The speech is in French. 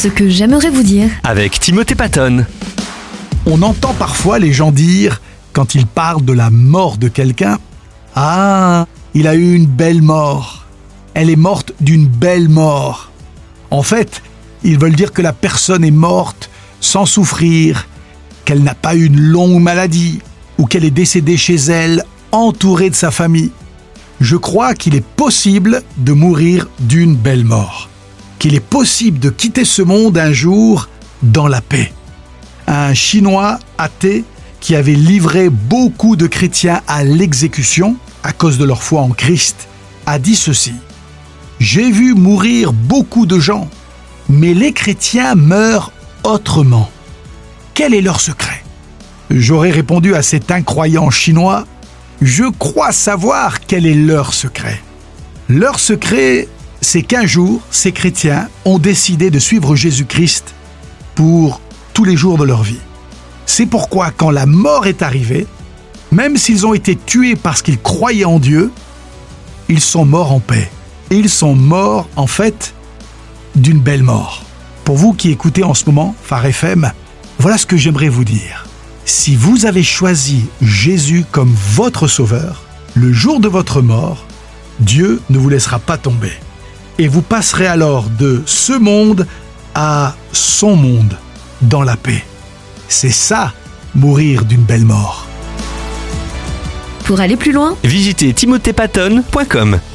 Ce que j'aimerais vous dire. Avec Timothée Patton. On entend parfois les gens dire, quand ils parlent de la mort de quelqu'un, « Ah, il a eu une belle mort. Elle est morte d'une belle mort. » En fait, ils veulent dire que la personne est morte sans souffrir, qu'elle n'a pas eu une longue maladie ou qu'elle est décédée chez elle, entourée de sa famille. Je crois qu'il est possible de mourir d'une belle mort, qu'il est possible de quitter ce monde un jour dans la paix. Un Chinois athée qui avait livré beaucoup de chrétiens à l'exécution à cause de leur foi en Christ a dit ceci: « J'ai vu mourir beaucoup de gens, mais les chrétiens meurent autrement. Quel est leur secret ?» J'aurais répondu à cet incroyant Chinois: « Je crois savoir quel est leur secret. Leur secret, c'est qu'un jour, ces chrétiens ont décidé de suivre Jésus-Christ pour tous les jours de leur vie. C'est pourquoi quand la mort est arrivée, même s'ils ont été tués parce qu'ils croyaient en Dieu, ils sont morts en paix. Et ils sont morts, en fait, d'une belle mort. » Pour vous qui écoutez en ce moment Phare FM, voilà ce que j'aimerais vous dire. Si vous avez choisi Jésus comme votre sauveur, le jour de votre mort, Dieu ne vous laissera pas tomber. Et vous passerez alors de ce monde à son monde, dans la paix. C'est ça, mourir d'une belle mort. Pour aller plus loin, Visitez timothépatton.com.